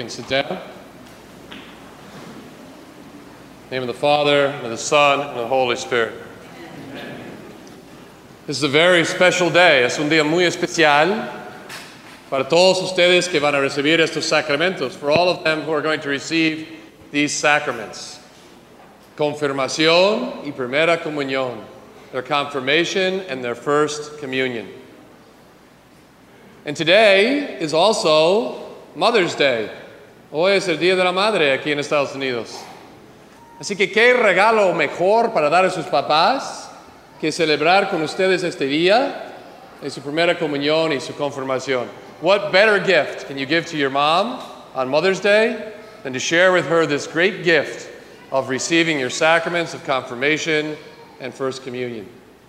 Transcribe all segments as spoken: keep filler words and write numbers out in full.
can sit down. In the name of the Father, and of the Son, and of the Holy Spirit. This is a very special day. Es un día muy especial para todos ustedes que van a recibir estos sacramentos, for all of them who are going to receive these sacraments. Confirmación y primera comunión, their confirmation and their first communion. And today is also Mother's Day. Hoy es el Día de la Madre aquí en Estados Unidos. Así que qué regalo mejor para dar a sus papás que celebrar con ustedes este día en su primera comunión y su confirmación. What better gift can you give to your mom on Mother's Day than to share with her this great gift of receiving your sacraments of confirmation and first communion?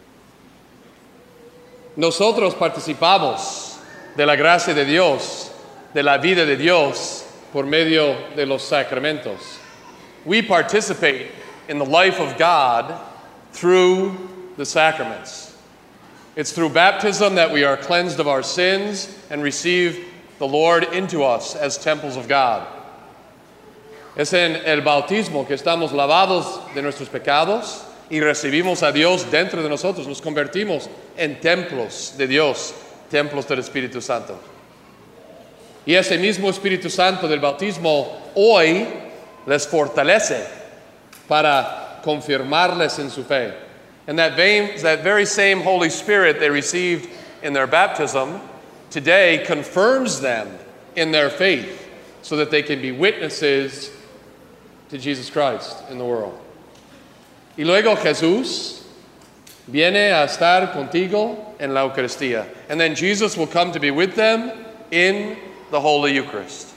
Nosotros participamos de la gracia de Dios, de la vida de Dios, por medio de los sacramentos. We participate in the life of God through the sacraments. It's through baptism that we are cleansed of our sins and receive the Lord into us as temples of God. Es en el bautismo que estamos lavados de nuestros pecados y recibimos a Dios dentro de nosotros. Nos convertimos en templos de Dios, templos del Espíritu Santo. Y ese mismo Espíritu Santo del bautismo hoy les fortalece para confirmarles en su fe. And that, vein, that very same Holy Spirit they received in their baptism today confirms them in their faith so that they can be witnesses to Jesus Christ in the world. Y luego Jesús viene a estar contigo en la Eucaristía. And then Jesus will come to be with them in the Holy Eucharist.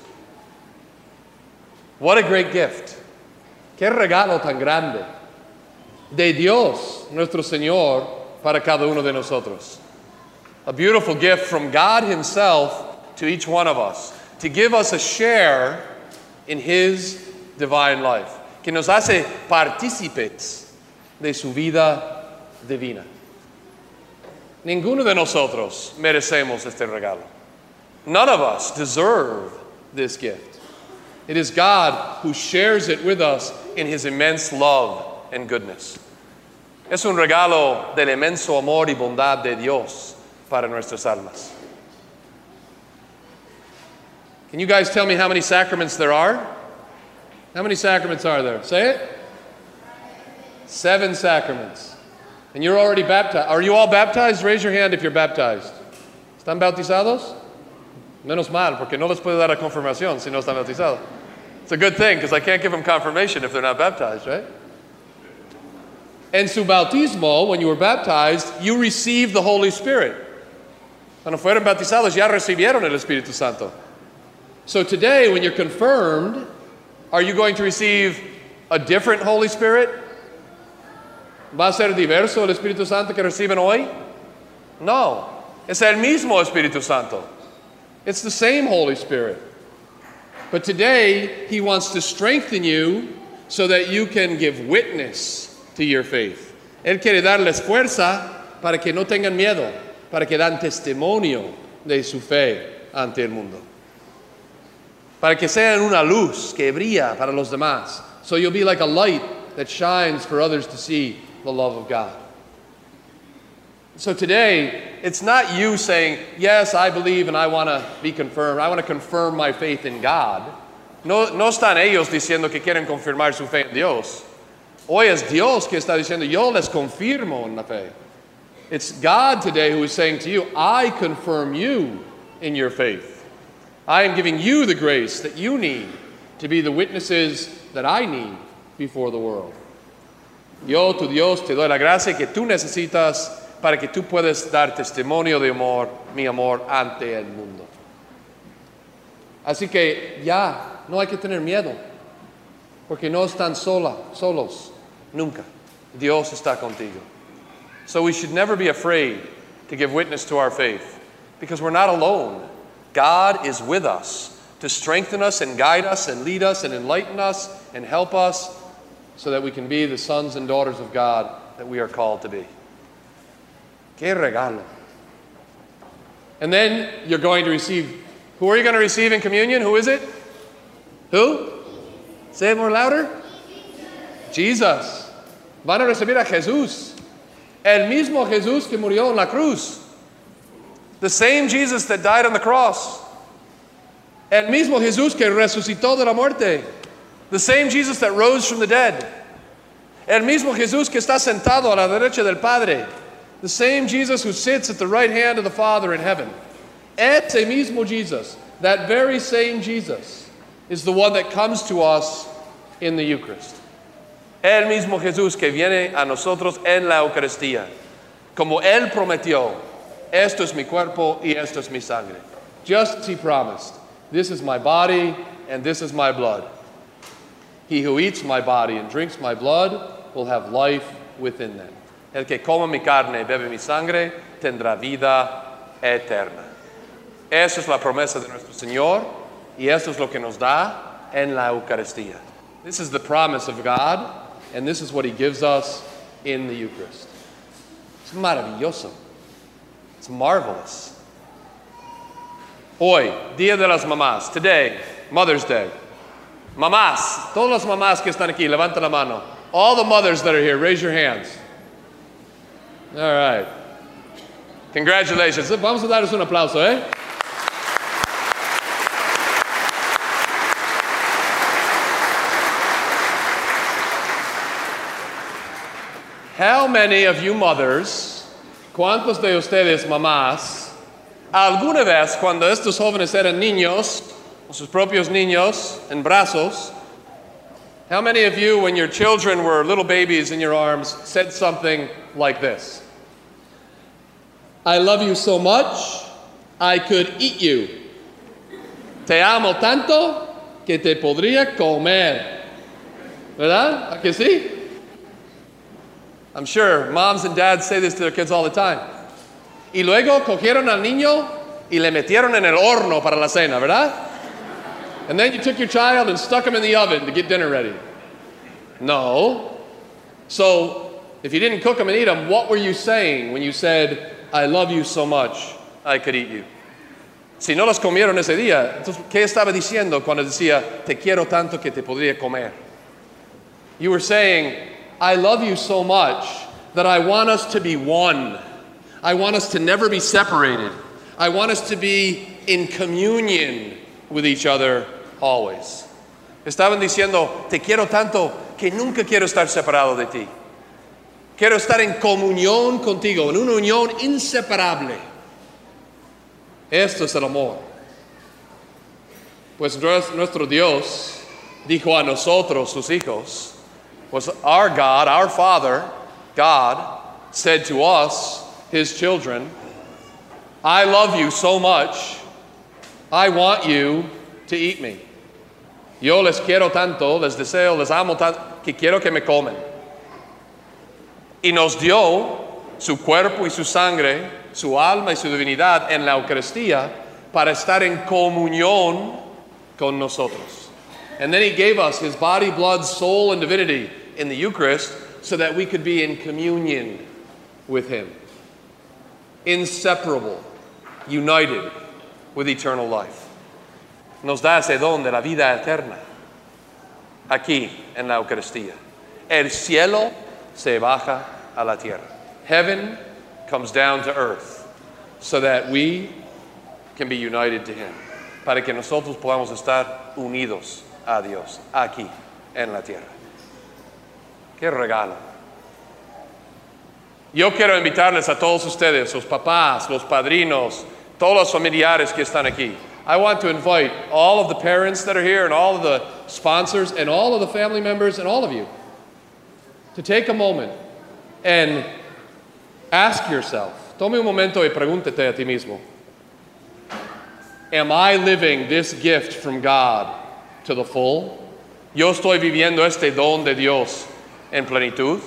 What a great gift. Qué regalo tan grande de Dios, nuestro Señor, para cada uno de nosotros. A beautiful gift from God Himself to each one of us, to give us a share in His divine life, que nos hace partícipes de su vida divina. Ninguno de nosotros merecemos este regalo. None of us deserve this gift. It is God who shares it with us in His immense love and goodness. Es un regalo del inmenso amor y bondad de Dios para nuestras almas. Can you guys tell me how many sacraments there are? How many sacraments are there? Say it. Seven sacraments. And you're already baptized. Are you all baptized? Raise your hand if you're baptized. ¿Están bautizados? Menos mal, porque no les puedo dar la confirmación si no están bautizados. It's a good thing, because I can't give them confirmation if they're not baptized, right? En su bautismo, when you were baptized, you received the Holy Spirit. Cuando fueron bautizados, ya recibieron el Espíritu Santo. So today, when you're confirmed, are you going to receive a different Holy Spirit? ¿Va a ser diverso el Espíritu Santo que reciben hoy? No. Es el mismo Espíritu Santo. It's the same Holy Spirit. But today, He wants to strengthen you so that you can give witness to your faith. Él quiere darles fuerza para que no tengan miedo, para que dan testimonio de su fe ante el mundo. Para que sean una luz que brilla para los demás. So you'll be like a light that shines for others to see the love of God. So today, it's not you saying, yes, I believe and I want to be confirmed. I want to confirm my faith in God. No, no están ellos diciendo que quieren confirmar su fe en Dios. Hoy es Dios que está diciendo, yo les confirmo en la fe. It's God today who is saying to you, I confirm you in your faith. I am giving you the grace that you need to be the witnesses that I need before the world. Yo, tu Dios, te doy la gracia que tú necesitas para que tú puedas dar testimonio de amor, mi amor, ante el mundo. Así que ya, no hay que tener miedo, porque no están sola, solos, nunca. Dios está contigo. So we should never be afraid to give witness to our faith, because we're not alone. God is with us to strengthen us and guide us and lead us and enlighten us and help us so that we can be the sons and daughters of God that we are called to be. Qué regalo. And then you're going to receive, who are you going to receive in communion? Who is it? Who? Say it more louder. Jesus. Van a recibir a Jesús. El mismo Jesús que murió en la cruz. The same Jesus that died on the cross. El mismo Jesús que resucitó de la muerte. The same Jesus that rose from the dead. El mismo Jesús que está sentado a la derecha del Padre. The same Jesus who sits at the right hand of the Father in heaven. Ese mismo Jesus, that very same Jesus, is the one that comes to us in the Eucharist. El mismo Jesús que viene a nosotros en la Eucaristía. Como Él prometió, esto es mi cuerpo y esto es mi sangre. Just as He promised, this is my body and this is my blood. He who eats my body and drinks my blood will have life within them. El que come mi carne y bebe mi sangre tendrá vida eterna. Esa es la promesa de nuestro Señor y eso es lo que nos da en la Eucaristía. This is the promise of God, and this is what He gives us in the Eucharist. Es maravilloso. It's marvelous. Hoy, Día de las Mamás. Today, Mother's Day. Mamás, todas las mamás que están aquí, levanta la mano. All the mothers that are here, raise your hands. All right. Congratulations. Vamos a darles un aplauso, eh? How many of you mothers, cuántos de ustedes mamás, alguna vez cuando estos jóvenes eran niños, sus propios niños en brazos, how many of you, when your children were little babies in your arms, said something like this? I love you so much, I could eat you. Te amo tanto que te podría comer. ¿Verdad? ¿A que sí? I'm sure moms and dads say this to their kids all the time. Y luego cogieron al niño y le metieron en el horno para la cena, ¿verdad? And then you took your child and stuck him in the oven to get dinner ready. No. So, if you didn't cook him and eat him, what were you saying when you said, I love you so much, I could eat you? Si no los comieron ese día, entonces, ¿qué estaba diciendo cuando decía, te quiero tanto que te podría comer? You were saying, I love you so much that I want us to be one. I want us to never be separated. I want us to be in communion with each other always. Estaban diciendo, te quiero tanto que nunca quiero estar separado de ti. Quiero estar en comunión contigo, en una unión inseparable. Esto es el amor. Pues nuestro Dios dijo a nosotros, sus hijos, was our God, our Father, God, said to us, His children, I love you so much, I want you to eat me. Yo les quiero tanto, les deseo, les amo tanto, que quiero que me comen. Y nos dio su cuerpo y su sangre, su alma y su divinidad en la Eucaristía para estar en comunión con nosotros. And then He gave us His body, blood, soul, and divinity in the Eucharist so that we could be in communion with Him. Inseparable, united with eternal life. Nos da ese don de la vida eterna aquí en la Eucaristía. El cielo se baja a la tierra. Heaven comes down to earth so that we can be united to Him. Para que nosotros podamos estar unidos a Dios aquí en la tierra. Qué regalo. Yo quiero invitarles a todos ustedes, los papás, los padrinos, todos los familiares que están aquí. I want to invite all of the parents that are here and all of the sponsors and all of the family members and all of you to take a moment and ask yourself, tome un momento y pregúntate a ti mismo, am I living this gift from God to the full? Yo estoy viviendo este don de Dios en plenitud.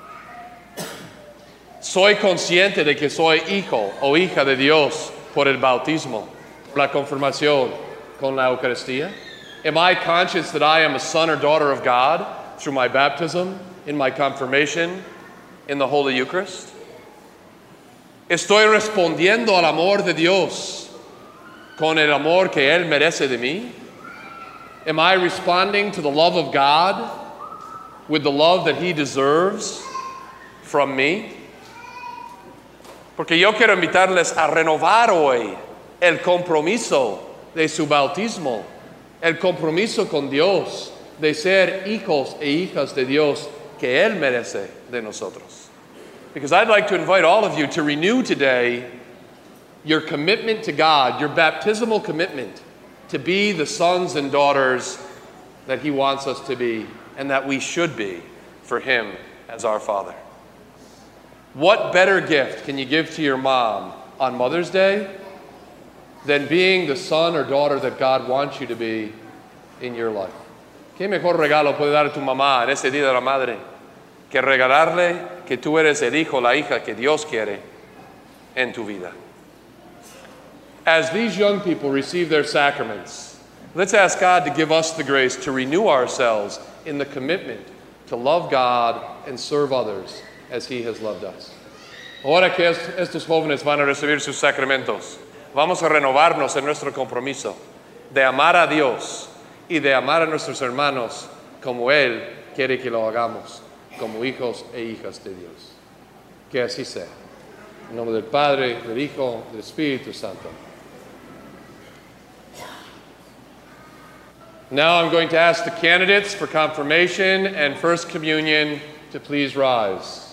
Soy consciente de que soy hijo o hija de Dios por el bautismo, la confirmación con la Eucaristía. Am I conscious that I am a son or daughter of God through my baptism, in my confirmation, in the Holy Eucharist? Estoy respondiendo al amor de Dios con el amor que Él merece de mí. Am I responding to the love of God with the love that He deserves from me? Porque yo quiero invitarles a renovar hoy el compromiso de su bautismo, el compromiso con Dios, de ser hijos e hijas de Dios que Él merece de nosotros. Because I'd like to invite all of you to renew today your commitment to God, your baptismal commitment to be the sons and daughters that He wants us to be and that we should be for Him as our Father. What better gift can you give to your mom on Mother's Day than being the son or daughter that God wants you to be in your life? ¿Qué mejor regalo puede dar tu mamá en ese Día de la Madre que regalarle que tú eres el hijo, la hija que Dios quiere en tu vida? As these young people receive their sacraments, let's ask God to give us the grace to renew ourselves in the commitment to love God and serve others as He has loved us. Ahora que estos jóvenes van a recibir sus sacramentos, vamos a renovarnos en nuestro compromiso de amar a Dios y de amar a nuestros hermanos como Él quiere que lo hagamos, como hijos e hijas de Dios. Que así sea. En nombre del Padre, del Hijo, del Espíritu Santo. Now I'm going to ask the candidates for confirmation and First Communion to please rise.